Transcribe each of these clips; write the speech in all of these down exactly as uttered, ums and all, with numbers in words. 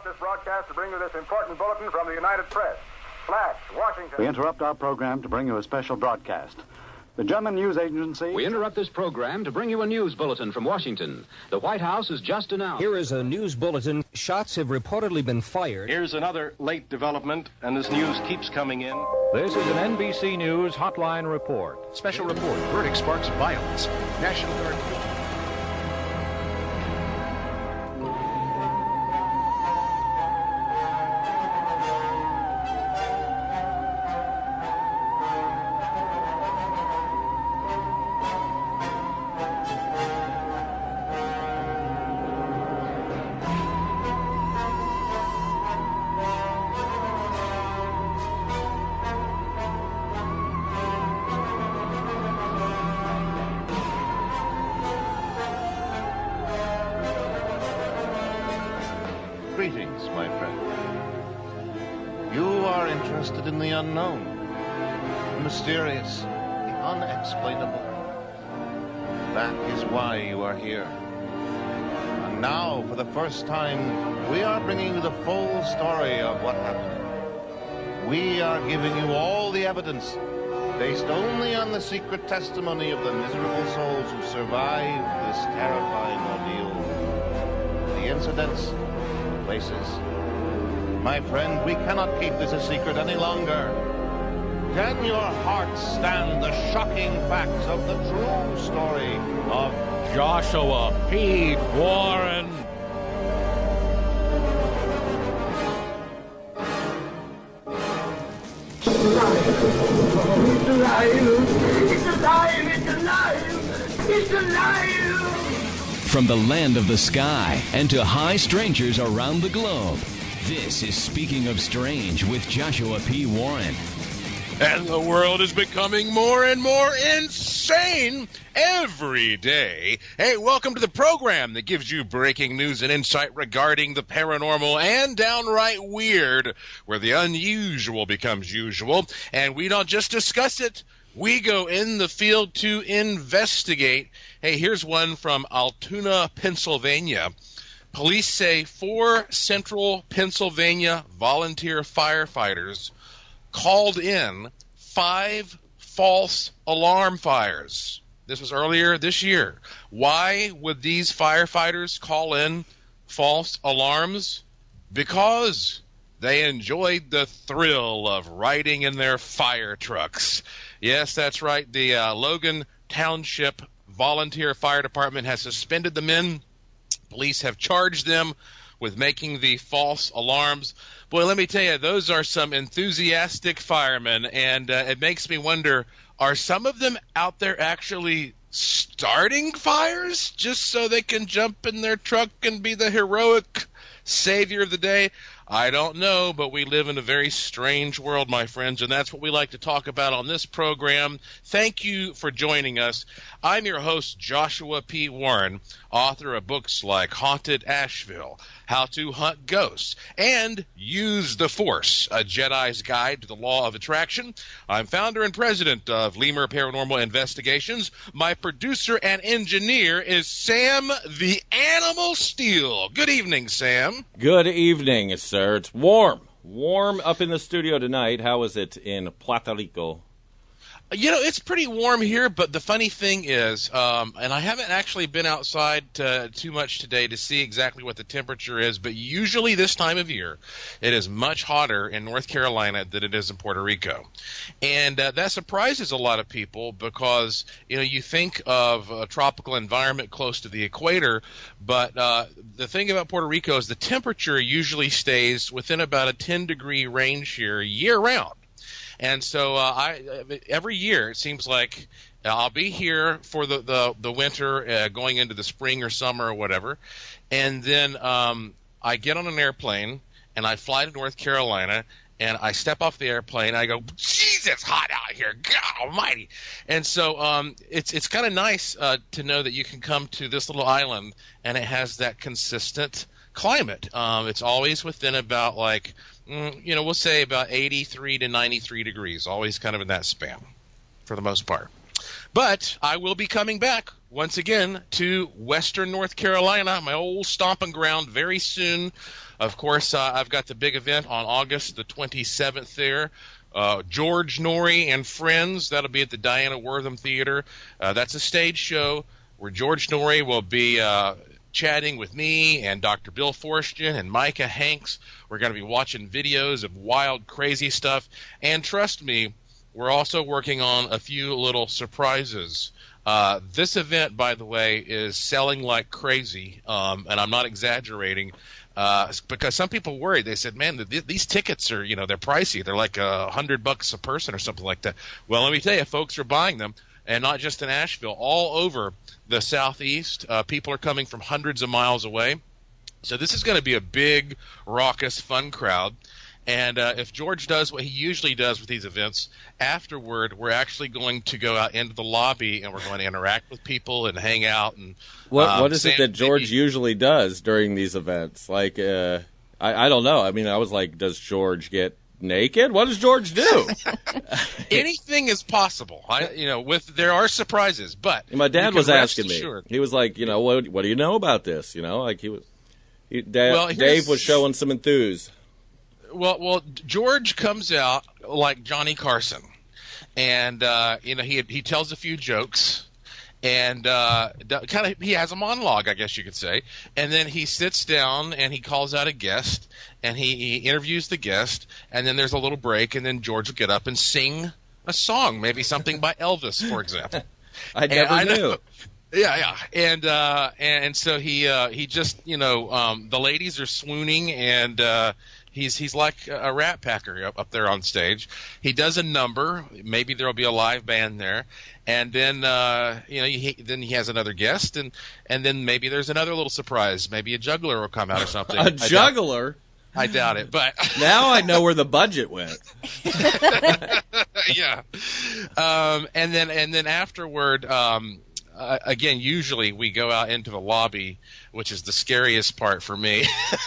this broadcast to bring you this important bulletin from the United Press. Flash, Washington. We interrupt our program to bring you a special broadcast. The German news agency... We interrupt this program to bring you a news bulletin from Washington. The White House has just announced... Here is a news bulletin. Shots have reportedly been fired. Here's another late development, and this news keeps coming in. This is an N B C News Hotline Report. Special report. Verdict sparks violence. National Guard... Greetings, my friend. You are interested in the unknown, the mysterious, the unexplainable. That is why you are here. And now, for the first time, we are bringing you the full story of what happened. We are giving you all the evidence, based only on the secret testimony of the miserable souls who survived this terrifying ordeal. The incidents, places. My friend, we cannot keep this a secret any longer. Can your heart stand the shocking facts of the true story of Joshua P. Warren? It's alive! It's alive! It's alive! It's alive! From the land of the sky and to high strangers around the globe, this is Speaking of Strange with Joshua P. Warren. And the world is becoming more and more insane every day. Hey, welcome to the program that gives you breaking news and insight regarding the paranormal and downright weird, where the unusual becomes usual. And we don't just discuss it, we go in the field to investigate. Hey, here's one from Altoona, Pennsylvania. Police say four central Pennsylvania volunteer firefighters called in five false alarm fires. This was earlier this year. Why would these firefighters call in false alarms? Because they enjoyed the thrill of riding in their fire trucks. Yes, that's right. The uh, Logan Township Volunteer Fire Department has suspended the men. Police have charged them with making the false alarms. Boy, let me tell you, those are some enthusiastic firemen, and uh, it makes me wonder, are some of them out there actually starting fires just so they can jump in their truck and be the heroic savior of the day? I don't know, but we live in a very strange world, my friends, and that's what we like to talk about on this program. Thank you for joining us. I'm your host, Joshua P. Warren, author of books like Haunted Asheville, How to Hunt Ghosts, and Use the Force, A Jedi's Guide to the Law of Attraction. I'm founder and president of Lemur Paranormal Investigations. My producer and engineer is Sam the Animal Steel. Good evening, Sam. Good evening, sir. It's warm. Warm up in the studio tonight. How is it in Puerto Rico? You know, it's pretty warm here, but the funny thing is, um, and I haven't actually been outside uh, too much today to see exactly what the temperature is, but usually this time of year, it is much hotter in North Carolina than it is in Puerto Rico. And uh, that surprises a lot of people because, you know, you think of a tropical environment close to the equator, but uh, the thing about Puerto Rico is the temperature usually stays within about a ten degree range here year-round. And so uh, I every year it seems like I'll be here for the, the, the winter, uh, going into the spring or summer or whatever, and then um, I get on an airplane and I fly to North Carolina, and I step off the airplane and I go, geez, it's hot out here, God almighty. And so um, it's it's kind of nice uh, to know that you can come to this little island and it has that consistent climate. Um, it's always within about like – you know, we'll say about eighty-three to ninety-three degrees, always kind of in that span for the most part. But I will be coming back once again to Western North Carolina, my old stomping ground, very soon. Of course, uh, I've got the big event on August the twenty-seventh there. Uh, George Norrie and Friends, that'll be at the Diana Wortham Theater. Uh, that's a stage show where George Norrie will be uh, chatting with me and Doctor Bill Forstchen and Micah Hanks. We're going to be watching videos of wild, crazy stuff. And trust me, we're also working on a few little surprises. Uh, this event, by the way, is selling like crazy, um, and I'm not exaggerating. Uh, because some people worried. They said, man, th- these tickets are, you know, they're pricey. They're like a hundred bucks a person or something like that. Well, let me tell you, folks are buying them, and not just in Asheville, all over the Southeast. Uh, people are coming from hundreds of miles away. So this is going to be a big, raucous, fun crowd. And uh, if George does what he usually does with these events, afterward we're actually going to go out into the lobby and we're going to interact with people and hang out. And what um, what is Sam, it that George maybe, usually does during these events? Like, uh, I, I don't know. I mean, I was like, does George get naked? What does George do? Anything is possible. I, you know, with there are surprises, but my dad was asking me. Assured. He was like, you know, what what do you know about this? You know, like he was. He, Dad, well, Dave was showing some enthuse. Well, well, George comes out like Johnny Carson, and uh, you know he he tells a few jokes, and uh, kind of he has a monologue, I guess you could say, and then he sits down and he calls out a guest, and he, he interviews the guest, and then there's a little break, and then George will get up and sing a song, maybe something by Elvis, for example. I never I knew. Know, Yeah, yeah, and uh, and so he uh, he just you know um, the ladies are swooning, and uh, he's he's like a Rat Packer up, up there on stage. He does a number, maybe there'll be a live band there, and then uh, you know he, then he has another guest, and and then maybe there's another little surprise, maybe a juggler will come out or something. A juggler? I doubt it, but now I know where the budget went. Yeah, um, and then and then afterward. Um, Uh, again, usually we go out into the lobby, which is the scariest part for me.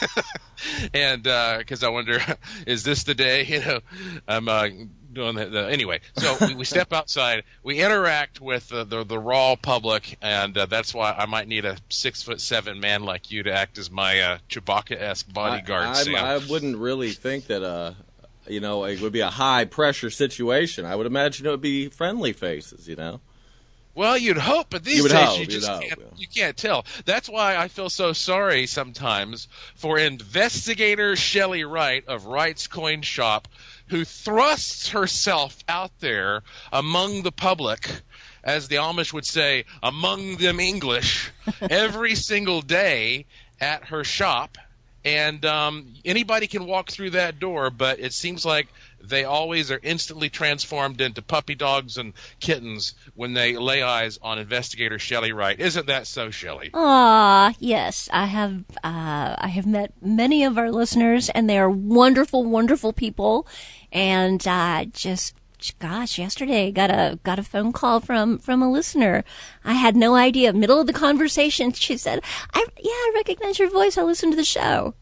And because uh, I wonder, is this the day? You know, I'm uh, doing the, the anyway. So we, we step outside, we interact with the the, the raw public, and uh, that's why I might need a six foot seven man like you to act as my uh, Chewbacca-esque bodyguard. I, Sam. I wouldn't really think that, uh, you know, it would be a high pressure situation. I would imagine it would be friendly faces, you know. Well, you'd hope, but these you days hope, you just hope, can't, yeah. you can't tell. That's why I feel so sorry sometimes for investigator Shelley Wright of Wright's Coin Shop, who thrusts herself out there among the public, as the Amish would say, among them English, every single day at her shop. And um, anybody can walk through that door, but it seems like they always are instantly transformed into puppy dogs and kittens when they lay eyes on investigator Shelley Wright. Isn't that so, Shelley? Ah, yes. I have uh, I have met many of our listeners, and they are wonderful, wonderful people. And uh, just, gosh, yesterday got a got a phone call from, from a listener. I had no idea. Middle of the conversation, she said, "I yeah, I recognize your voice. I listened to the show."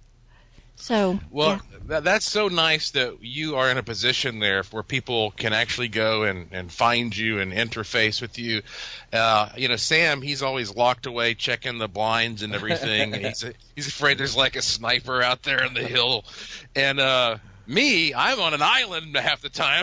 So well. Yeah. That, that's so nice that you are in a position there where people can actually go and, and find you and interface with you. Uh, you know, Sam, he's always locked away checking the blinds and everything. he's a, he's afraid there's like a sniper out there in the hill. And uh, me, I'm on an island half the time.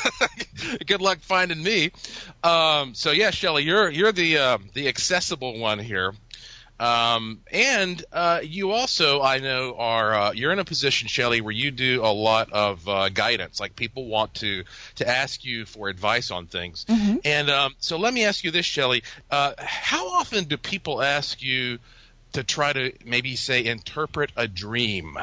Good luck finding me. Um, so yeah, Shelley, you're you're the uh, the accessible one here. Um, and uh, you also, I know, are uh, you're in a position, Shelley, where you do a lot of uh, guidance. Like people want to to ask you for advice on things. Mm-hmm. And um, so let me ask you this, Shelley: uh, how often do people ask you to try to maybe say interpret a dream?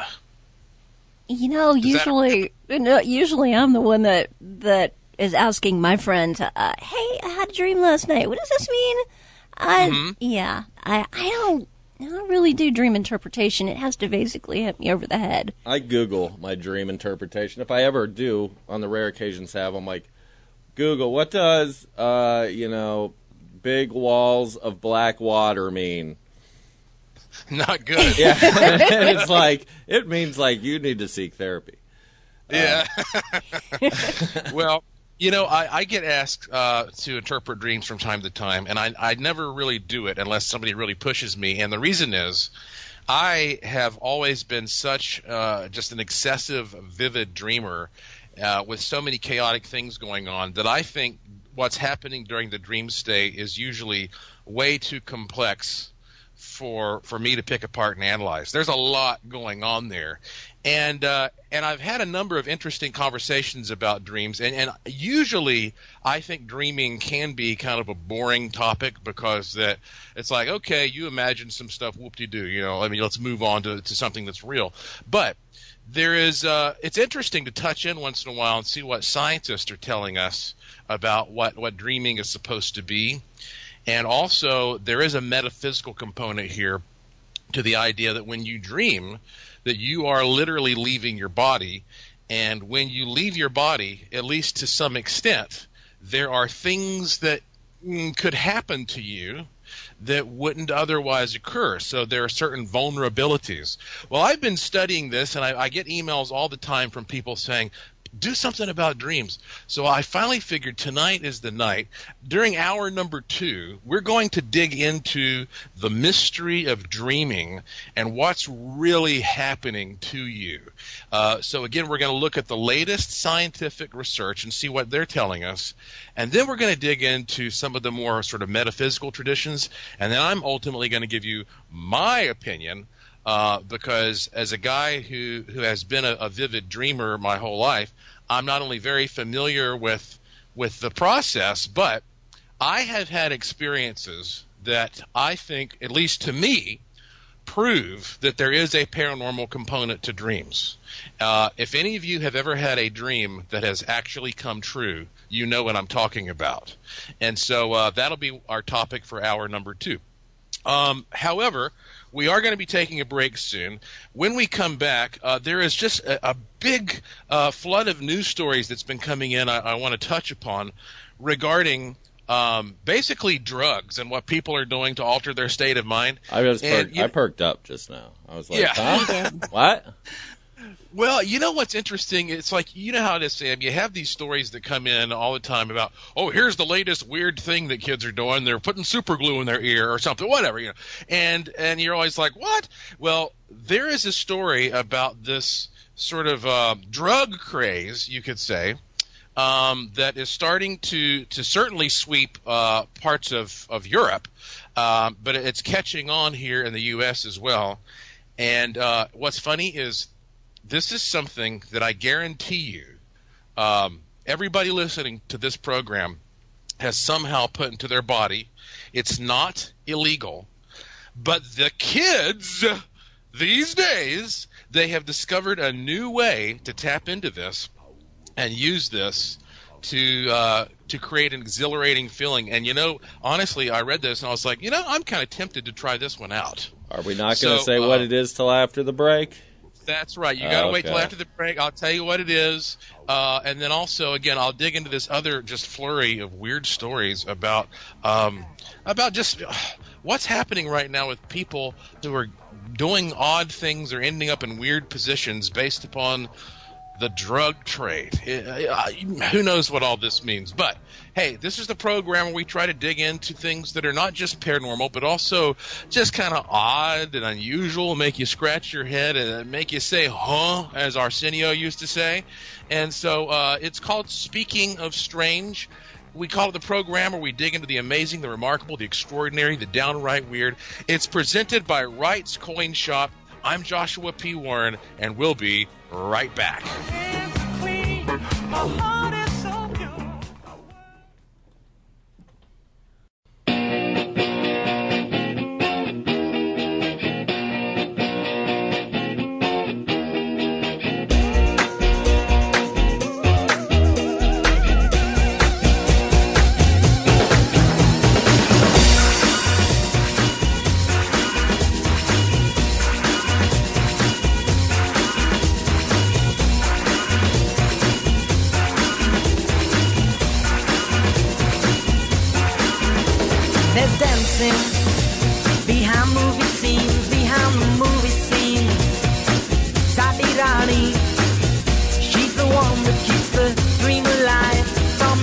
You know, Does usually, that... no, usually I'm the one that that is asking my friend, uh, "Hey, I had a dream last night. What does this mean?" I, mm-hmm. Yeah, I, I don't, I don't really do dream interpretation. It has to basically hit me over the head. I Google my dream interpretation. If I ever do, on the rare occasions have, I'm like, Google, what does, uh, you know, big walls of black water mean? Not good. Yeah, and it's like, it means like you need to seek therapy. Yeah. Uh, Well, You know, I, I get asked uh, to interpret dreams from time to time, and I, I never really do it unless somebody really pushes me. And the reason is I have always been such uh, just an excessive, vivid dreamer uh, with so many chaotic things going on that I think what's happening during the dream state is usually way too complex for for me to pick apart and analyze. There's a lot going on there. And uh, and I've had a number of interesting conversations about dreams, and, and usually I think dreaming can be kind of a boring topic because that it's like, okay, you imagine some stuff, whoop-de-doo, you know, I mean, let's move on to, to something that's real. But there is uh, it's interesting to touch in once in a while and see what scientists are telling us about what, what dreaming is supposed to be. And also there is a metaphysical component here to the idea that when you dream, that you are literally leaving your body, and when you leave your body, at least to some extent, there are things that mm, could happen to you that wouldn't otherwise occur. So there are certain vulnerabilities. Well, I've been studying this, and I, I get emails all the time from people saying, do something about dreams. So I finally figured tonight is the night. During hour number two, we're going to dig into the mystery of dreaming and what's really happening to you. Uh, so again, we're going to look at the latest scientific research and see what they're telling us. And then we're going to dig into some of the more sort of metaphysical traditions. And then I'm ultimately going to give you my opinion. Uh, because as a guy who, who has been a, a vivid dreamer my whole life, I'm not only very familiar with with the process, but I have had experiences that I think, at least to me, prove that there is a paranormal component to dreams. Uh, if any of you have ever had a dream that has actually come true, you know what I'm talking about. And so uh, that'll be our topic for hour number two. Um, however, we are going to be taking a break soon. When we come back, uh, there is just a, a big uh, flood of news stories that's been coming in I, I want to touch upon regarding um, basically drugs and what people are doing to alter their state of mind. I, was and, perked, I perked up just now. I was like, yeah. huh? What? Well, you know what's interesting? It's like, you know how it is, Sam. You have these stories that come in all the time about, oh, here's the latest weird thing that kids are doing. They're putting super glue in their ear or something, whatever, you know. And and you're always like, what? Well, there is a story about this sort of uh, drug craze, you could say, um, that is starting to to certainly sweep uh, parts of of Europe, uh, but it's catching on here in the U S as well. And uh, what's funny is, this is something that I guarantee you um, everybody listening to this program has somehow put into their body. It's not illegal, but the kids these days, they have discovered a new way to tap into this and use this to uh, to create an exhilarating feeling. And, you know, honestly, I read this and I was like, you know, I'm kind of tempted to try this one out. Are we not going to so, say uh, what it is till after the break? That's right. You got to okay. wait till after the break. I'll tell you what it is. Uh, and then also, again, I'll dig into this other just flurry of weird stories about um, about just uh, what's happening right now with people who are doing odd things or ending up in weird positions based upon the drug trade. It, uh, who knows what all this means? But, hey, this is the program where we try to dig into things that are not just paranormal, but also just kind of odd and unusual, make you scratch your head and make you say, huh, as Arsenio used to say. And so uh, it's called Speaking of Strange. We call it the program where we dig into the amazing, the remarkable, the extraordinary, the downright weird. It's presented by Wright's Coin Shop. I'm Joshua P. Warren, and we'll be right back. There's dancing behind movie scenes, behind the movie scene. Sadi Rani, she's the one that keeps the dream alive. From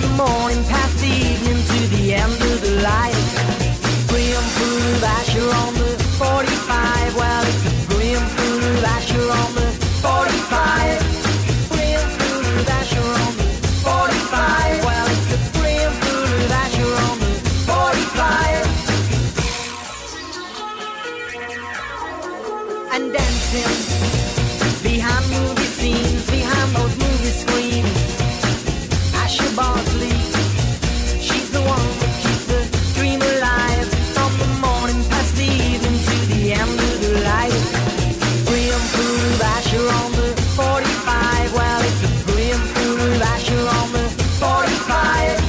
forty-five. Brimful of Asher on the forty-five. Well, it's a brimful of Asher on the forty-five. And dancing behind movie scenes, behind those movie screens. Asher Bosley, she's the one that keeps the dream alive. From the morning past the evening to the end of the light. Brimful of Asher on the forty-five. Well, it's a brimful of Asher on the forty-five.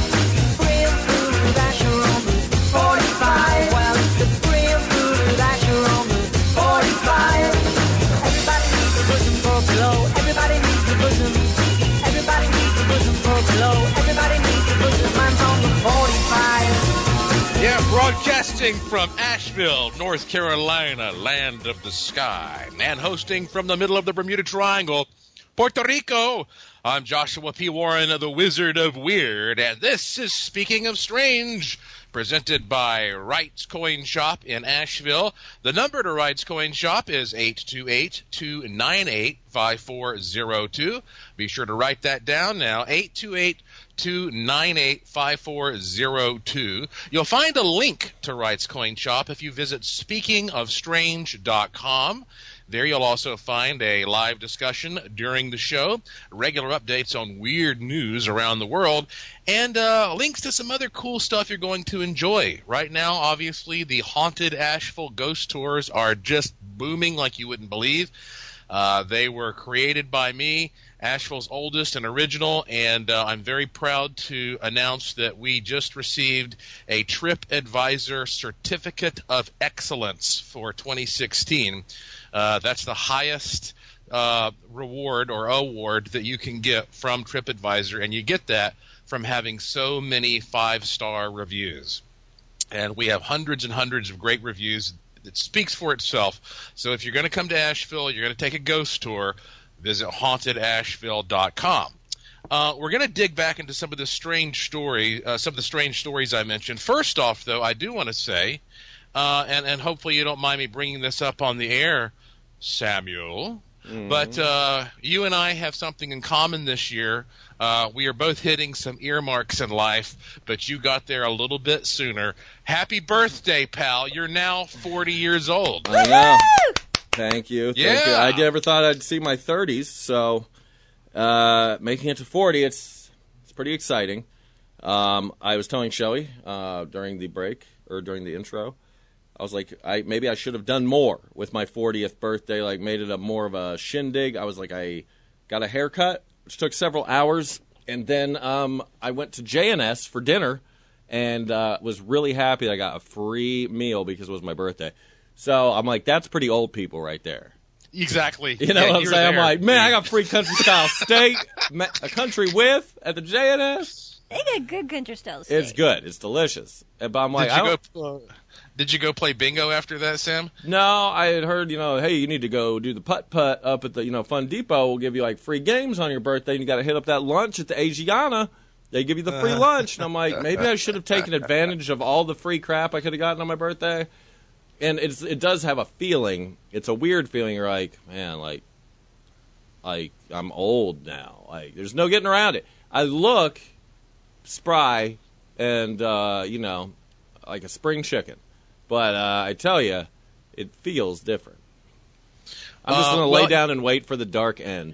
Brimful of Asher on the forty-five. Well, it's a brimful of Asher on the forty-five. Everybody needs a bosom for glow. Everybody needs a bosom. Everybody needs a bosom for glow. Everybody needs a bosom. Mine's on the forty-five. Yeah, broadcasting from Asheville, North Carolina, land of the sky, and hosting from the middle of the Bermuda Triangle, Puerto Rico. I'm Joshua P. Warren, the Wizard of Weird, and this is Speaking of Strange, presented by Wright's Coin Shop in Asheville. The number to Wright's Coin Shop is eight two eight, two nine eight, five four zero two. Be sure to write that down now, eight two eight, two nine eight, five four zero two. You'll find a link to Wright's Coin Shop if you visit speaking of strange dot com. There you'll also find a live discussion during the show, regular updates on weird news around the world, and uh, links to some other cool stuff you're going to enjoy. Right now, obviously, the Haunted Asheville Ghost Tours are just booming like you wouldn't believe. Uh, they were created by me, Asheville's oldest and original, and uh, I'm very proud to announce that we just received a TripAdvisor Certificate of Excellence for twenty sixteen. Uh, that's the highest uh, reward or award that you can get from TripAdvisor, and you get that from having so many five-star reviews. And we have hundreds and hundreds of great reviews. It speaks for itself. So if you're going to come to Asheville, you're going to take a ghost tour, visit haunted asheville dot com. Uh, we're going to dig back into some of the strange story, uh, some of the strange stories I mentioned. First off, though, I do want to say, uh, and, and hopefully you don't mind me bringing this up on the air, Samuel, mm. but uh, you and I have something in common this year. Uh, we are both hitting some earmarks in life, but you got there a little bit sooner. Happy birthday, pal. You're now forty years old. I know. Thank you. Thank yeah. you. I never thought I'd see my thirties, so uh, making it to forty, it's it's pretty exciting. Um, I was telling Shelly uh, during the break, or during the intro, I was like, I maybe I should have done more with my fortieth birthday, like made it a more of a shindig. I was like, I got a haircut, which took several hours, and then um, I went to J and S for dinner, and uh, was really happy that I got a free meal because it was my birthday. So I'm like, that's pretty old people right there. Exactly. You know yeah, what I'm saying? there. I'm like, man, I got free country-style steak, a country with at the J and S. They got good country style steak. It's good. It's delicious. But I'm like, did you I don't... go? Uh, did you go play bingo after that, Sam? No, I had heard, you know, hey, you need to go do the putt putt up at the, you know, Fun Depot. We'll give you like free games on your birthday, and you got to hit up that lunch at the Asiana. They give you the free lunch, and I'm like, maybe I should have taken advantage of all the free crap I could have gotten on my birthday. And it's it does have a feeling. It's a weird feeling. You're like, man, like, like I'm old now. Like, there's no getting around it. I look spry and uh, you know, like a spring chicken, but uh, I tell you, it feels different. I'm just uh, gonna well, lay down and wait for the dark end.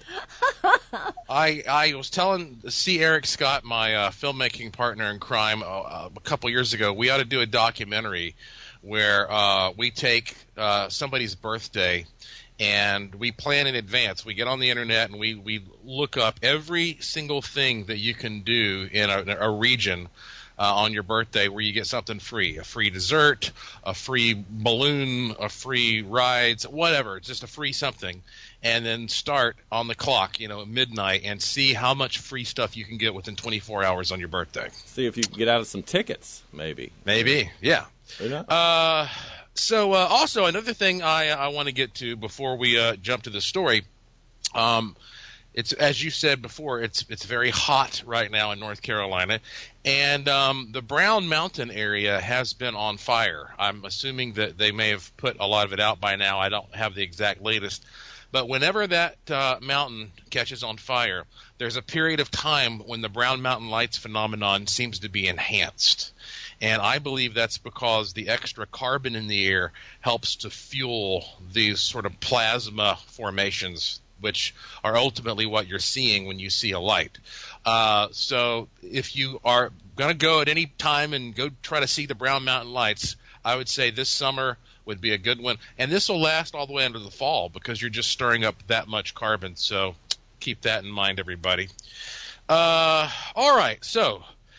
I I was telling C. Eric Scott, my uh, filmmaking partner in crime, uh, a couple years ago, we ought to do a documentary where uh, we take uh, somebody's birthday and we plan in advance. We get on the internet and we, we look up every single thing that you can do in a, a region uh, on your birthday where you get something free. A free dessert, a free balloon, a free rides, whatever. It's just a free something. And then start on the clock, you know, at midnight and see how much free stuff you can get within twenty-four hours on your birthday. See if you can get out of some tickets, maybe. Maybe, yeah. Uh, so uh, also another thing I, I want to get to before we uh, jump to the story, um, it's as you said before, it's it's very hot right now in North Carolina, and um, the Brown Mountain area has been on fire. I'm assuming that they may have put a lot of it out by now. I don't have the exact latest, But whenever that uh, mountain catches on fire, there's a period of time when the brown mountain lights phenomenon seems to be enhanced. And I believe that's because the extra carbon in the air helps to fuel these sort of plasma formations, which are ultimately what you're seeing when you see a light. Uh, so if you are going to go at any time and go try to see the brown mountain lights, I would say this summer would be a good one. And this will last all the way into the fall because you're just stirring up that much carbon. So keep that in mind, everybody. Uh, all right. So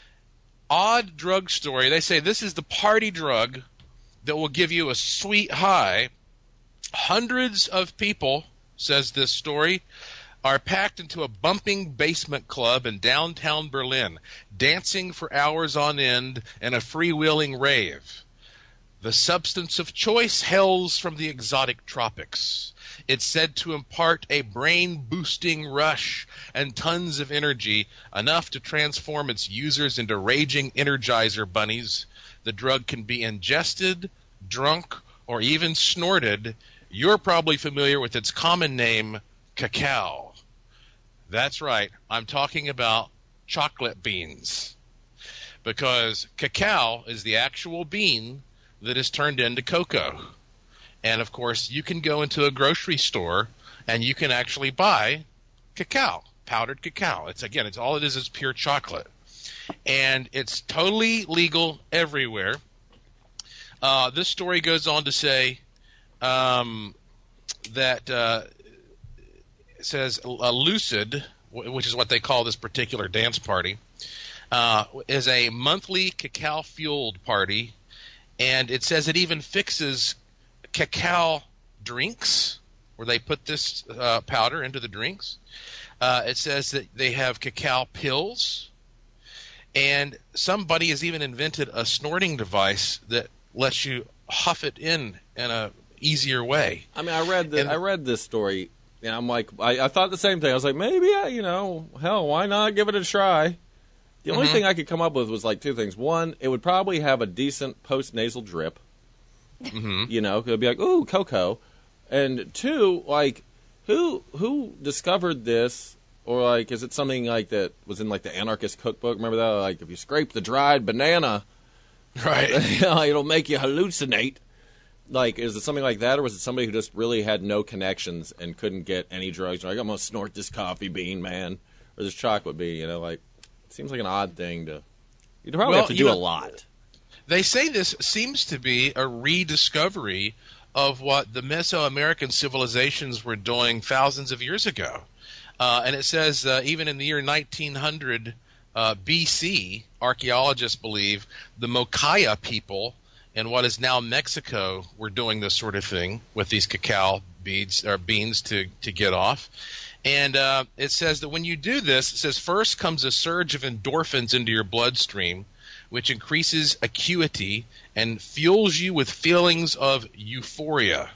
odd drug story. They say this is the party drug that will give you a sweet high. Hundreds of people, says this story, are packed into a bumping basement club in downtown Berlin, dancing for hours on end in a freewheeling rave. The substance of choice hails from the exotic tropics. It's said to impart a brain-boosting rush and tons of energy, enough to transform its users into raging Energizer bunnies. The drug can be ingested, drunk, or even snorted. You're probably familiar with its common name, cacao. That's right. I'm talking about chocolate beans. Because cacao is the actual bean that is turned into cocoa. And, of course, you can go into a grocery store and you can actually buy cacao, powdered cacao. It's again, it's all it is is pure chocolate. And it's totally legal everywhere. Uh, this story goes on to say um, that uh, it says a Lucid, which is what they call this particular dance party, uh, is a monthly cacao-fueled party. And it says it even fixes cacao drinks, where they put this uh, powder into the drinks. Uh, it says that they have cacao pills. And somebody has even invented a snorting device that lets you huff it in in a easier way. I mean, I read the, and, I read this story, and I'm like, I, I thought the same thing. I was like, maybe, I, you know, hell, why not give it a try? The only mm-hmm. thing I could come up with was like two things. One, it would probably have a decent post-nasal drip. Mm-hmm. You know, it would be like, ooh, cocoa. And two, like, who who discovered this? Or, like, is it something like that was in, like, the Anarchist Cookbook? Remember that? Like, if you scrape the dried banana, right, you know, it'll make you hallucinate. Like, is it something like that? Or was it somebody who just really had no connections and couldn't get any drugs? Like, I'm going to snort this coffee bean, man. Or this chocolate bean, you know, like. Seems like an odd thing to. You'd probably well, have to do know, a lot. They say this seems to be a rediscovery of what the Mesoamerican civilizations were doing thousands of years ago. Uh, and it says uh, even in the year nineteen hundred uh, B C, archaeologists believe the Mochaya people in what is now Mexico were doing this sort of thing with these cacao beads or beans to, to get off. And uh, it says that when you do this, it says first comes a surge of endorphins into your bloodstream, which increases acuity and fuels you with feelings of euphoria.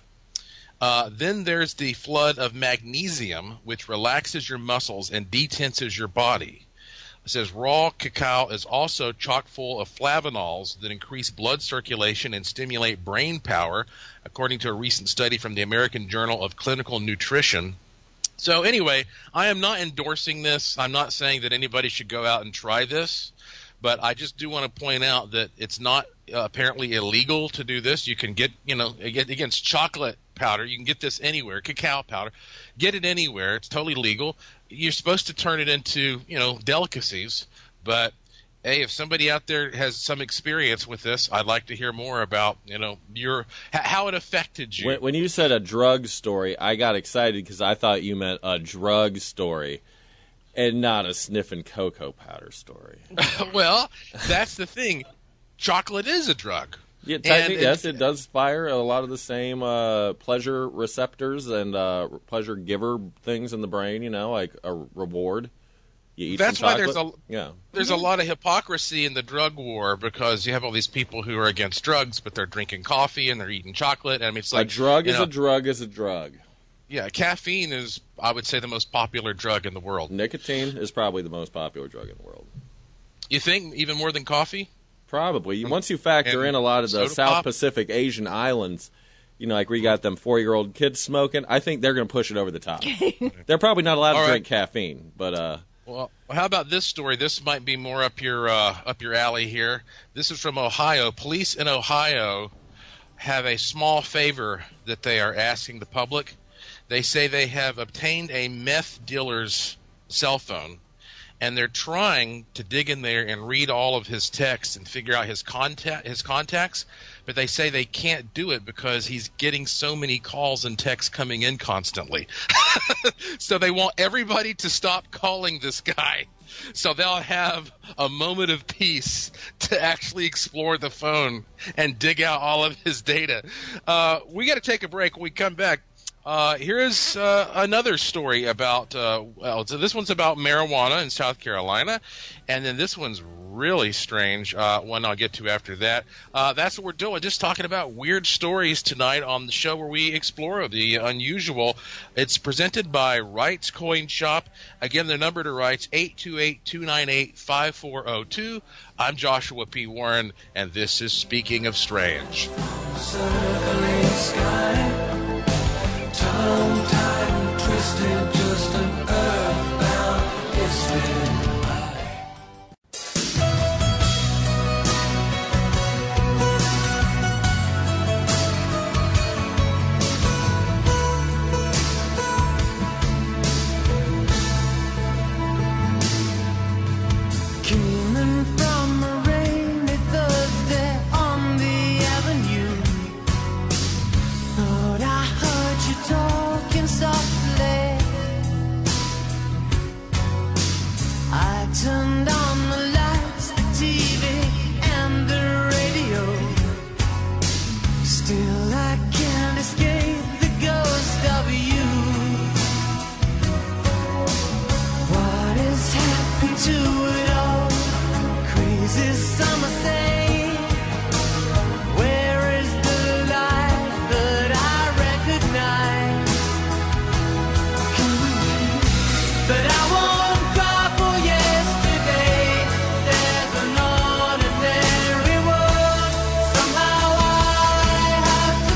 Uh, then there's the flood of magnesium, which relaxes your muscles and detenses your body. It says raw cacao is also chock full of flavanols that increase blood circulation and stimulate brain power, according to a recent study from the American Journal of Clinical Nutrition. So anyway, I am not endorsing this. I'm not saying that anybody should go out and try this, but I just do want to point out that it's not uh, apparently illegal to do this. You can get, you know, against chocolate powder, you can get this anywhere, cacao powder, get it anywhere. It's totally legal. You're supposed to turn it into, you know, delicacies, but hey, if somebody out there has some experience with this, I'd like to hear more about, you know, your how it affected you. When, when you said a drug story, I got excited because I thought you meant a drug story and not a sniffing cocoa powder story. Well, that's the thing. Chocolate is a drug. Yeah, technically, yes, it does fire a lot of the same uh, pleasure receptors and uh, pleasure giver things in the brain, you know, like a reward. You eat That's some why chocolate. there's a yeah. there's a lot of hypocrisy in the drug war because you have all these people who are against drugs, but they're drinking coffee and they're eating chocolate. I mean, it's like a drug is know, a drug is a drug. Yeah, caffeine is, I would say, the most popular drug in the world. Nicotine is probably the most popular drug in the world. You think even more than coffee? Probably. Once you factor and in a lot of the South pop? Pacific Asian islands, you know, like we got them four-year-old kids smoking. I think they're going to push it over the top. They're probably not allowed All to right. drink caffeine, but uh, Well, how about this story? This might be more up your uh, up your alley here. This is from Ohio. Police in Ohio have a small favor that they are asking the public. They say they have obtained a meth dealer's cell phone, and they're trying to dig in there and read all of his texts and figure out his contact his contacts. But they say they can't do it because he's getting so many calls and texts coming in constantly. So they want everybody to stop calling this guy. So they'll have a moment of peace to actually explore the phone and dig out all of his data. Uh, we got to take a break. When we come back, uh, here's uh, another story about, uh, well, so this one's about marijuana in South Carolina, and then this one's really strange, uh, one I'll get to after that. Uh, that's what we're doing, just talking about weird stories tonight on the show where we explore the unusual. It's presented by Wright's Coin Shop. Again, the number to Wright's, eight two eight, two nine eight, five four zero two. I'm Joshua P. Warren, and this is Speaking of Strange. Circling sky, tongue-tied and twisted, just an earthbound history. Coming from a rainy Thursday on the avenue, thought I heard you talking softly. I turned on the lights, the T V, and the radio. Still I can't escape the ghost of you. What has happened to it all? Crazy summer say, where is the life that I recognize? But I won't cry for yesterday. There's an ordinary world somehow I have to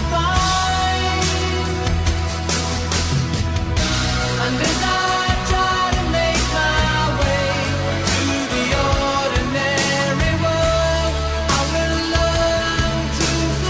find. And as I try to make my way to the ordinary world, I will learn to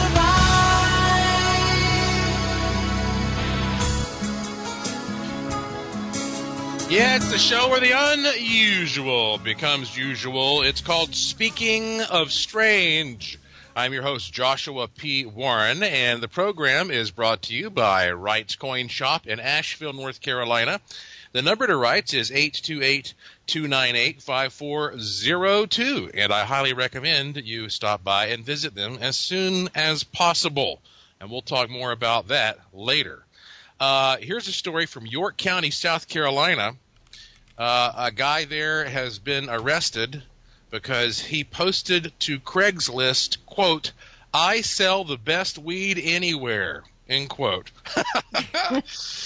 survive. Yeah, it's the show where the unusual becomes usual. It's called Speaking of Strange. I'm your host, Joshua P. Warren, and the program is brought to you by Wright's Coin Shop in Asheville, North Carolina. The number to Wright's is eight two eight, two nine eight, five four zero two, and I highly recommend you stop by and visit them as soon as possible. And we'll talk more about that later. Uh, here's a story from York County, South Carolina. Uh, a guy there has been arrested because he posted to Craigslist, quote, "I sell the best weed anywhere," end quote. uh,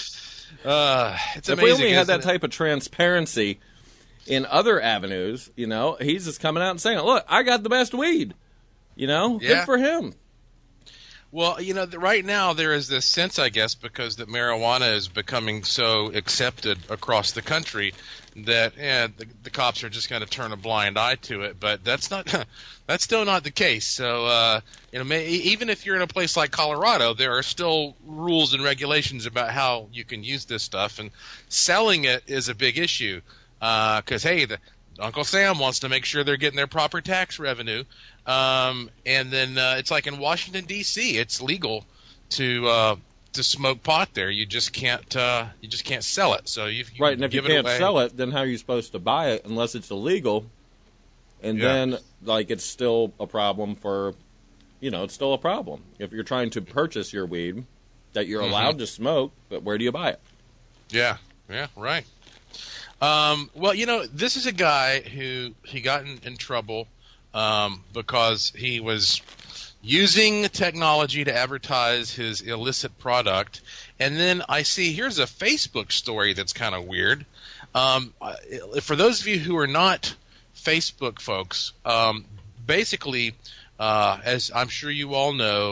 it's if amazing. we only had isn't that it? type of transparency in other avenues, you know, he's just coming out and saying, look, I got the best weed. You know, Yeah. good for him. Well, you know, th- right now there is this sense, I guess, because that marijuana is becoming so accepted across the country that yeah, the, the cops are just going to turn a blind eye to it. But that's not that's still not the case. So, uh, you know, may, even if you're in a place like Colorado, there are still rules and regulations about how you can use this stuff, and selling it is a big issue because hey, the, Uncle Sam wants to make sure they're getting their proper tax revenue. Um, and then uh, it's like in Washington D C, it's legal to uh, to smoke pot there. You just can't uh, you just can't sell it. So you, you Right, and if you give it can't away. sell it, then how are you supposed to buy it unless it's illegal? And Yeah. then, like, it's still a problem for, you know, it's still a problem. If you're trying to purchase your weed that you're Mhm. allowed to smoke, but where do you buy it? Yeah, yeah, right. Um, well, you know, this is a guy who he got in, in trouble um, because he was using technology to advertise his illicit product. And then I see here's a Facebook story that's kind of weird. Um, for those of you who are not Facebook folks, um, basically, uh, as I'm sure you all know,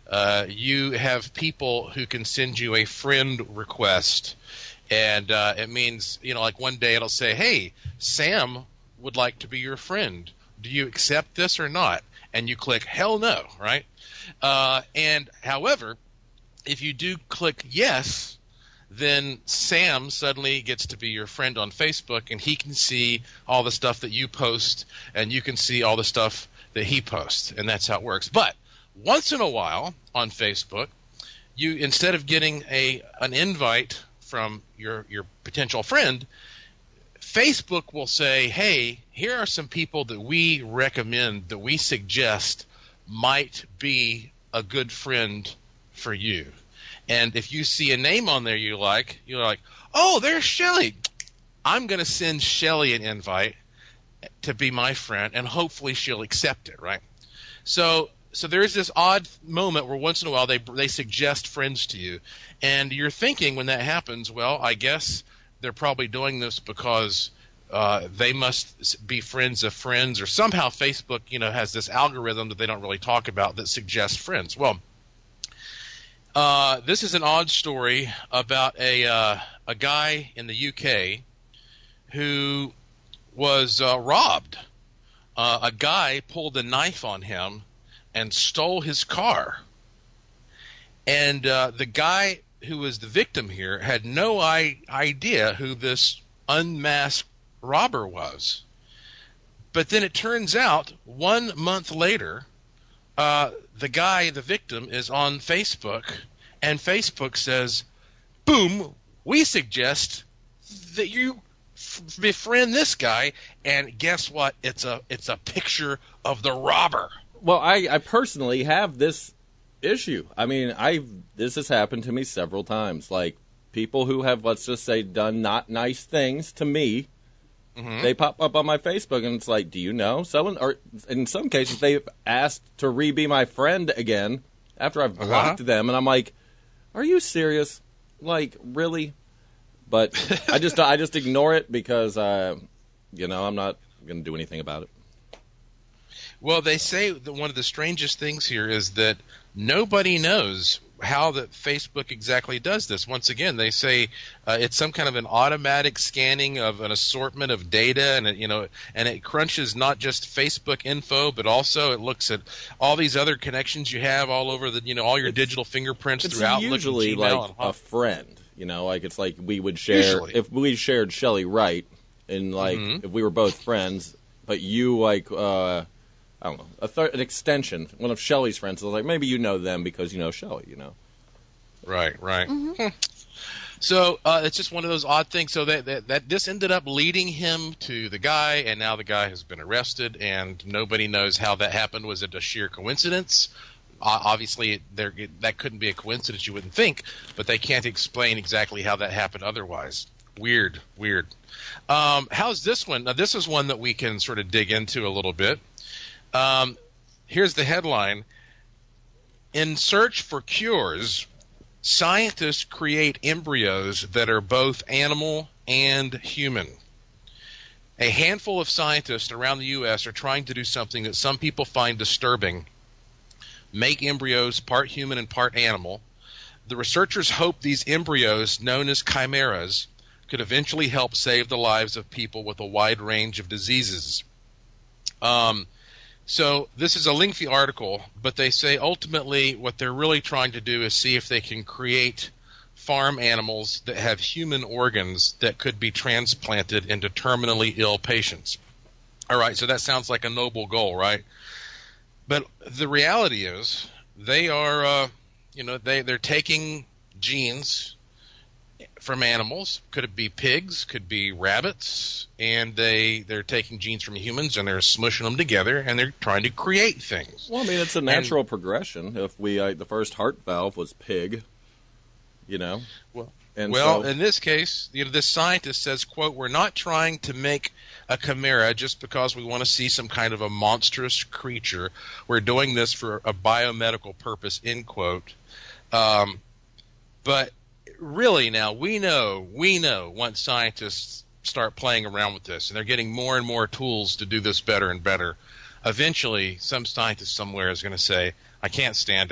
uh, you have people who can send you a friend request, and uh, it means, you know, like one day it'll say, hey, Sam would like to be your friend. Do you accept this or not? And you click, hell no, right? Uh, and however, if you do click yes, then Sam suddenly gets to be your friend on Facebook, and he can see all the stuff that you post, and you can see all the stuff that he posts, and that's how it works. But once in a while on Facebook, you, instead of getting a an invite from your your potential friend, Facebook will say, hey, here are some people that we recommend, that we suggest might be a good friend for you. And if you see a name on there you like, you're like, oh, there's Shelley. I'm going to send Shelley an invite to be my friend, and hopefully she'll accept it, right? So so there's this odd moment where once in a while they they suggest friends to you. And you're thinking when that happens, well, I guess they're probably doing this because uh, they must be friends of friends, or somehow Facebook, you know, has this algorithm that they don't really talk about that suggests friends. Well, Uh, this is an odd story about a uh, a guy in the U K who was uh, robbed. Uh, a guy pulled a knife on him and stole his car. And uh, the guy who was the victim here had no I- idea who this unmasked robber was. But then it turns out one month later, Uh, the guy, the victim, is on Facebook, and Facebook says, boom, we suggest that you f- befriend this guy, and guess what? It's a it's a picture of the robber. Well, I, I personally have this issue. I mean, I this has happened to me several times. Like, people who have, let's just say, done not nice things to me, mm-hmm. they pop up on my Facebook, and it's like, do you know someone? Or in some cases, they've asked to re-be my friend again after I've blocked uh-huh. them, and I'm like, are you serious? Like, really? But I just I just ignore it because, uh, you know, I'm not going to do anything about it. Well, they say that one of the strangest things here is that nobody knows how that Facebook exactly does this. Once again, they say uh, it's some kind of an automatic scanning of an assortment of data, and it, you know, and it crunches not just Facebook info, but also it looks at all these other connections you have all over the, you know, all your it's, digital fingerprints it's through Outlook, usually and Gmail, like and a friend, you know, like it's like we would share usually. If we shared Shelley Wright, and like mm-hmm. if we were both friends, but you like. Uh, I don't know, a third, an extension, one of Shelley's friends. I was like, maybe you know them because you know Shelley, you know. Right, right. Mm-hmm. So uh, it's just one of those odd things. So that, that that this ended up leading him to the guy, and now the guy has been arrested, and nobody knows how that happened. Was it a sheer coincidence? Uh, obviously, there that couldn't be a coincidence. You wouldn't think, but they can't explain exactly how that happened otherwise. Weird, weird. Um, how's this one? Now, this is one that we can sort of dig into a little bit. Um, here's the headline. In search for cures, scientists create embryos that are both animal and human. A handful of scientists around the U S are trying to do something that some people find disturbing: make embryos part human and part animal. The researchers hope these embryos, known as chimeras, could eventually help save the lives of people with a wide range of diseases. Um, so this is a lengthy article, but they say ultimately what they're really trying to do is see if they can create farm animals that have human organs that could be transplanted into terminally ill patients. All right, so that sounds like a noble goal, right? But the reality is they are, uh, you know, they, they're taking genes from animals. Could it be pigs? Could be rabbits? And they they're taking genes from humans and they're smushing them together and they're trying to create things. Well, I mean, it's a natural and, progression. If we uh, the first heart valve was pig, you know. Well, and well, so, in this case, you know, this scientist says, "quote We're not trying to make a chimera just because we want to see some kind of a monstrous creature. We're doing this for a biomedical purpose." End quote. Um, but really now, we know, we know once scientists start playing around with this, and they're getting more and more tools to do this better and better, eventually some scientist somewhere is going to say, I can't stand it.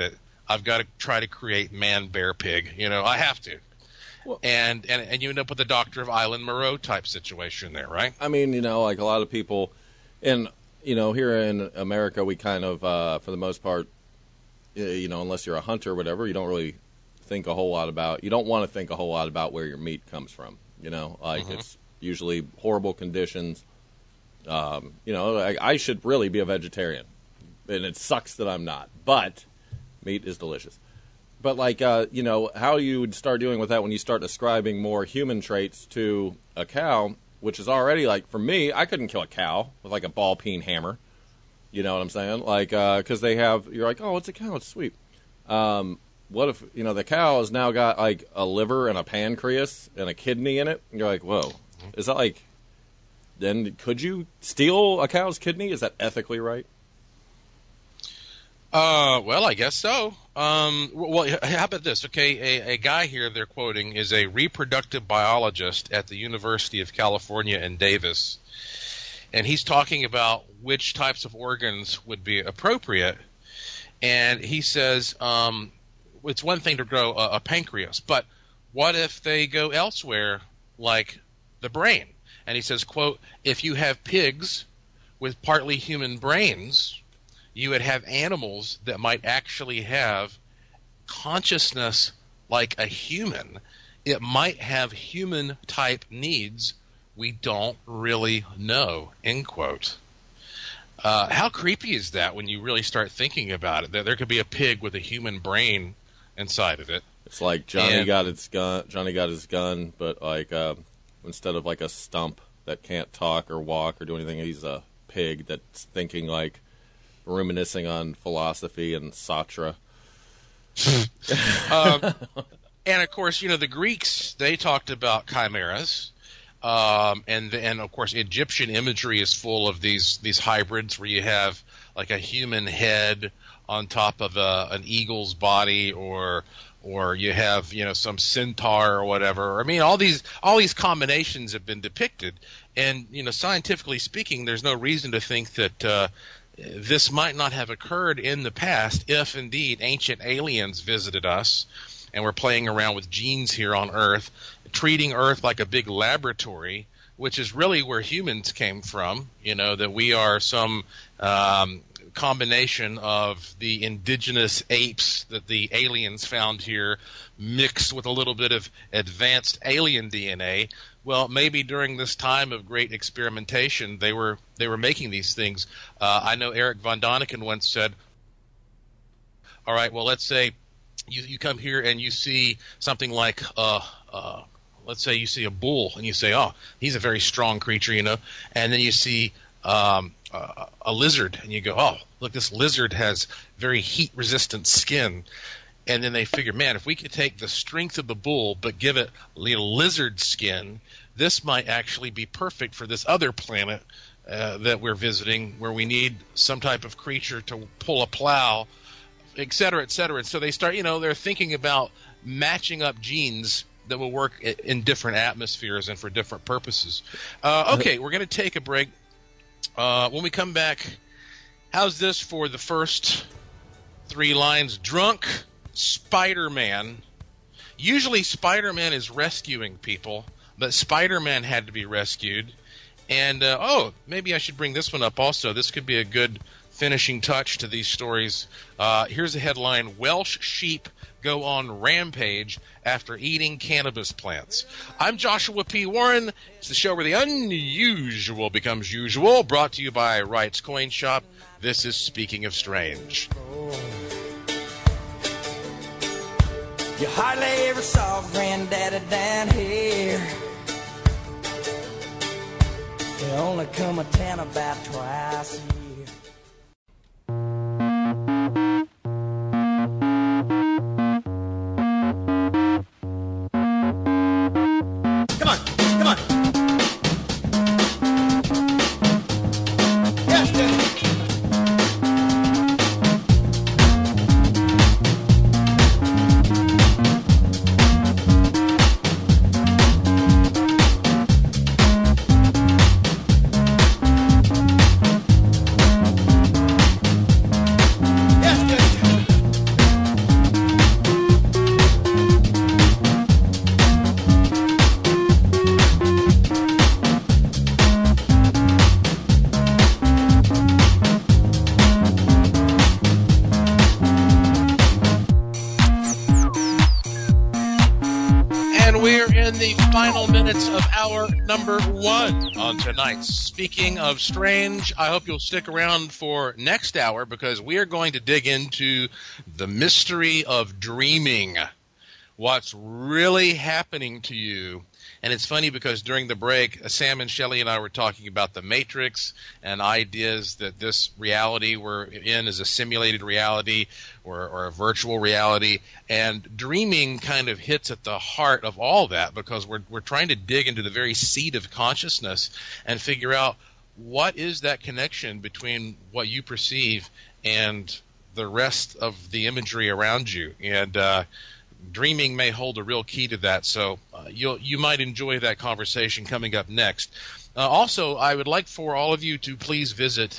I've got to try to create man, bear, pig. You know, I have to. Well, and, and and you end up with the Doctor of Island Moreau type situation there, right? I mean, you know, like a lot of people, and, you know, here in America, we kind of, uh, for the most part, you know, unless you're a hunter or whatever, you don't really think a whole lot about, you don't want to think a whole lot about where your meat comes from, you know? Like, mm-hmm. It's usually horrible conditions. Um, you know, I, I should really be a vegetarian, and it sucks that I'm not, but meat is delicious. But, like, uh, you know, how you would start doing with that when you start ascribing more human traits to a cow, which is already, like, for me, I couldn't kill a cow with, like, a ball-peen hammer. You know what I'm saying? Like, because uh, they have, you're like, oh, it's a cow, it's sweet. Um, what if, you know, the cow has now got, like, a liver and a pancreas and a kidney in it? And you're like, whoa, is that, like, then could you steal a cow's kidney? Is that ethically right? Uh, well, I guess so. Um, well, how about this? Okay, a, a guy here they're quoting is a reproductive biologist at the University of California in Davis, and he's talking about which types of organs would be appropriate. And he says um, it's one thing to grow a, a pancreas, but what if they go elsewhere, like the brain? And he says, quote, if you have pigs with partly human brains, you would have animals that might actually have consciousness like a human. It might have human-type needs. We don't really know, end quote. Uh, how creepy is that when you really start thinking about it? That there could be a pig with a human brain inside of it. It's like Johnny and, got his gun. Johnny got his gun, but like uh, instead of like a stump that can't talk or walk or do anything, he's a pig that's thinking like reminiscing on philosophy and Sartre. um, and of course, you know, the Greeks, they talked about chimeras. Um, and, and of course, Egyptian imagery is full of these, these hybrids where you have like a human head on top of a, an eagle's body, or, or you have, you know, some centaur or whatever. I mean, all these, all these combinations have been depicted. And, you know, scientifically speaking, there's no reason to think that, uh, this might not have occurred in the past if indeed ancient aliens visited us and were playing around with genes here on Earth, treating Earth like a big laboratory, which is really where humans came from. You know, that we are some um, combination of the indigenous apes that the aliens found here mixed with a little bit of advanced alien D N A. Well, maybe during this time of great experimentation, they were they were making these things. Uh, I know Eric von Daniken once said, all right, well, let's say you, you come here and you see something like, uh, uh, let's say you see a bull, and you say, oh, he's a very strong creature, you know, and then you see um, a, a lizard, and you go, oh, look, this lizard has very heat-resistant skin. And then they figure, man, if we could take the strength of the bull but give it lizard skin, this might actually be perfect for this other planet uh, that we're visiting, where we need some type of creature to pull a plow, et cetera, et cetera. And so they start, you know, they're thinking about matching up genes that will work in different atmospheres and for different purposes. Uh, okay, we're going to take a break. Uh, when we come back, how's this for the first three lines? Drunk Spider-Man. Usually Spider-Man is rescuing people, but Spider-Man had to be rescued. And, uh, oh, maybe I should bring this one up also. This could be a good finishing touch to these stories. Uh, here's a headline: Welsh sheep go on rampage after eating cannabis plants. I'm Joshua P. Warren. It's the show where the unusual becomes usual, brought to you by Wright's Coin Shop. This is Speaking of Strange. You hardly ever saw Granddaddy down here. They only come a town about twice a year. Come on, come on. Yes, yes. hour number one on tonight's Speaking of Strange. I hope you'll stick around for next hour because we are going to dig into the mystery of dreaming. What's really happening to you. And it's funny because during the break, Sam and Shelley and I were talking about the Matrix and ideas that this reality we're in is a simulated reality or, or a virtual reality. And dreaming kind of hits at the heart of all that because we're we're trying to dig into the very seed of consciousness and figure out what is that connection between what you perceive and the rest of the imagery around you. And uh dreaming may hold a real key to that, so uh, you'll, you might enjoy that conversation coming up next. Uh, also, I would like for all of you to please visit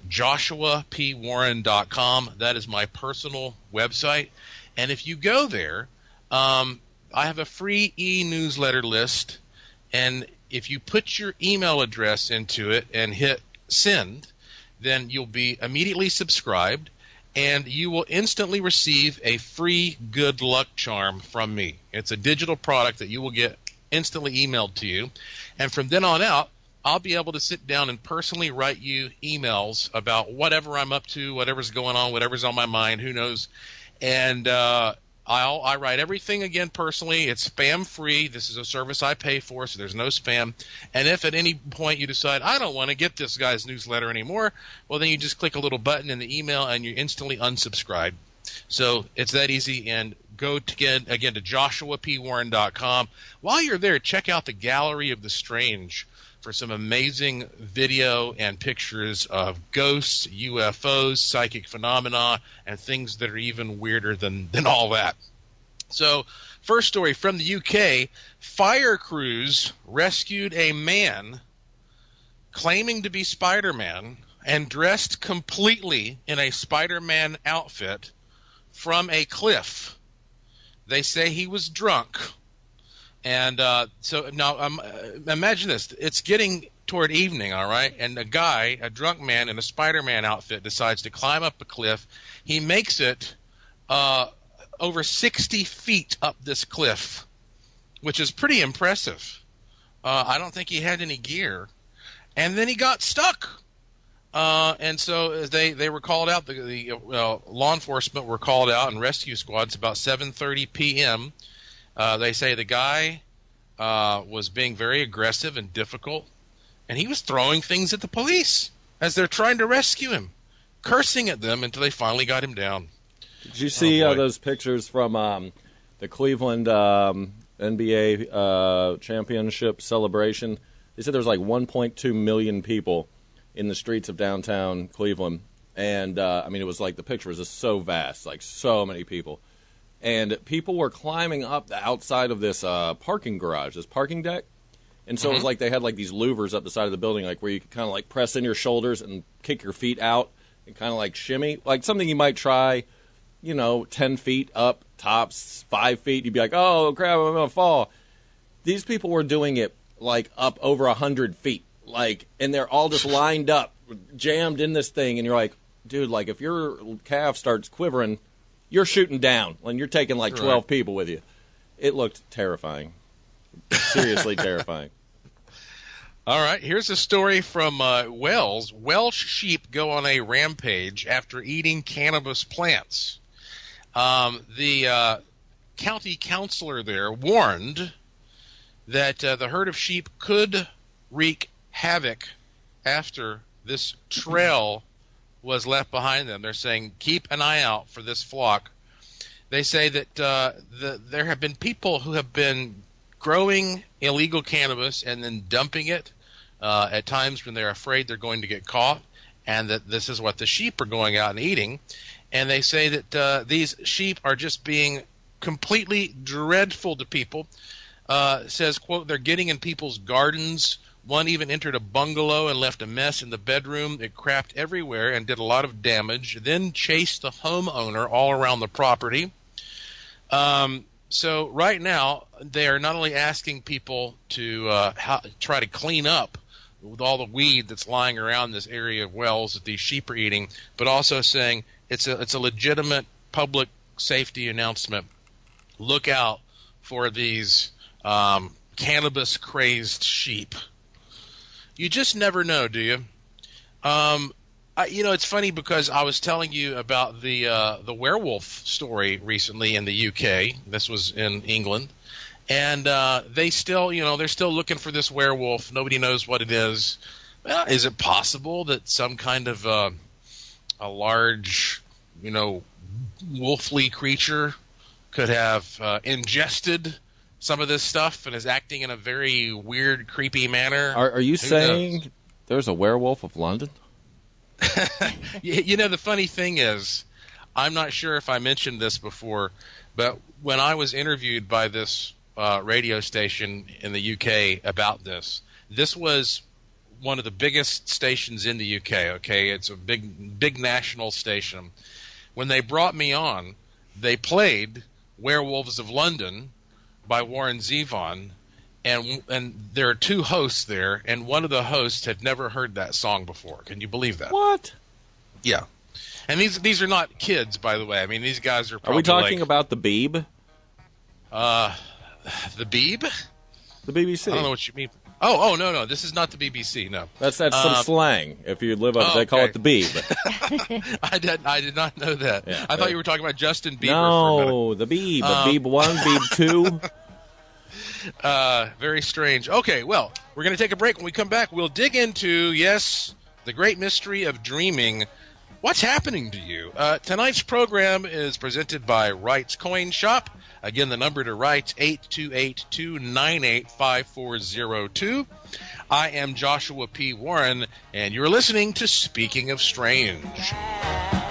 joshua p warren dot com. That is my personal website. And if you go there, um, I have a free e-newsletter list, and if you put your email address into it and hit send, then you'll be immediately subscribed. And you will instantly receive a free good luck charm from me. It's a digital product that you will get instantly emailed to you. And from then on out, I'll be able to sit down and personally write you emails about whatever I'm up to, whatever's going on, whatever's on my mind, who knows. And uh, I'll, I write everything again personally. It's spam-free. This is a service I pay for, so there's no spam. And if at any point you decide, I don't want to get this guy's newsletter anymore, well, then you just click a little button in the email and you're instantly unsubscribed. So it's that easy. And go to, again, again to joshua p warren dot com. While you're there, check out the Gallery of the Strange for some amazing video and pictures of ghosts, U F Os, psychic phenomena, and things that are even weirder than, than all that. So, first story from the U K, fire crews rescued a man claiming to be Spider-Man and dressed completely in a Spider-Man outfit from a cliff. They say he was drunk. And uh, so now um, imagine this. It's getting toward evening, all right? And a guy, a drunk man in a Spider-Man outfit, decides to climb up a cliff. He makes it uh, over sixty feet up this cliff, which is pretty impressive. Uh, I don't think he had any gear. And then he got stuck. Uh, and so they, they were called out. The, the uh, law enforcement were called out and rescue squads about seven thirty p.m., Uh, they say the guy uh, was being very aggressive and difficult, and he was throwing things at the police as they're trying to rescue him, cursing at them until they finally got him down. Did you see oh, uh, those pictures from um, the Cleveland um, N B A uh, championship celebration? They said there was like one point two million people in the streets of downtown Cleveland, and uh, I mean, it was like the picture was just so vast, like so many people. And people were climbing up the outside of this uh, parking garage, this parking deck. And so mm-hmm. it was like they had like these louvers up the side of the building, like where you could kind of like press in your shoulders and kick your feet out and kind of like shimmy. Like something you might try, you know, ten feet up, tops, five feet. You'd be like, oh, crap, I'm going to fall. These people were doing it like up over one hundred feet. Like, and they're all just lined up, jammed in this thing. And you're like, dude, like if your calf starts quivering, you're shooting down, and you're taking like twelve right. people with you. It looked terrifying. Seriously terrifying. All right, here's a story from uh, Wales. Welsh sheep go on a rampage after eating cannabis plants. Um, the uh, county councillor there warned that uh, the herd of sheep could wreak havoc after this trail was left behind them. They're saying, keep an eye out for this flock. They say that uh, the, there have been people who have been growing illegal cannabis and then dumping it uh, at times when they're afraid they're going to get caught, and that this is what the sheep are going out and eating. And they say that uh, these sheep are just being completely dreadful to people. Uh, says, quote, they're getting in people's gardens. One even entered a bungalow and left a mess in the bedroom. It crapped everywhere and did a lot of damage, then chased the homeowner all around the property. Um, so right now, they are not only asking people to uh, how, try to clean up with all the weed that's lying around this area of Wells that these sheep are eating, but also saying it's a, it's a legitimate public safety announcement. Look out for these um, cannabis-crazed sheep. You just never know, do you? Um, I, you know, it's funny because I was telling you about the uh, the werewolf story recently in the U K. This was in England. And uh, they still, you know, they're still looking for this werewolf. Nobody knows what it is. Well, is it possible that some kind of uh, a large, you know, wolfly creature could have uh, ingested some of this stuff and is acting in a very weird, creepy manner? Are, are you Who saying knows? There's a werewolf of London? you, you know, the funny thing is, I'm not sure if I mentioned this before, but when I was interviewed by this uh, radio station in the U K about this, this was one of the biggest stations in the U K, okay? It's a big, big national station. When they brought me on, they played Werewolves of London by Warren Zevon, and and there are two hosts there, and one of the hosts had never heard that song before. Can you believe that? What? Yeah. And these these are not kids, by the way. I mean, these guys are probably Are we talking like, about the Beeb? Uh, the Beeb? The B B C. I don't know what you mean. Oh, oh, no, no. This is not the B B C, no. That's that's Um, some slang. If you live up, oh, they call okay. it the Beeb. I did I did not know that. Yeah, I thought right. you were talking about Justin Bieber for a minute. No, the Beeb. Um, Beeb one, Beeb two. Uh, very strange. Okay, well, we're going to take a break. When we come back, we'll dig into, yes, the great mystery of dreaming. What's happening to you? Uh, tonight's program is presented by Wright's Coin Shop. Again, the number to Wright's eight two eight, two nine eight, five four zero two. I am Joshua P. Warren, and you're listening to Speaking of Strange.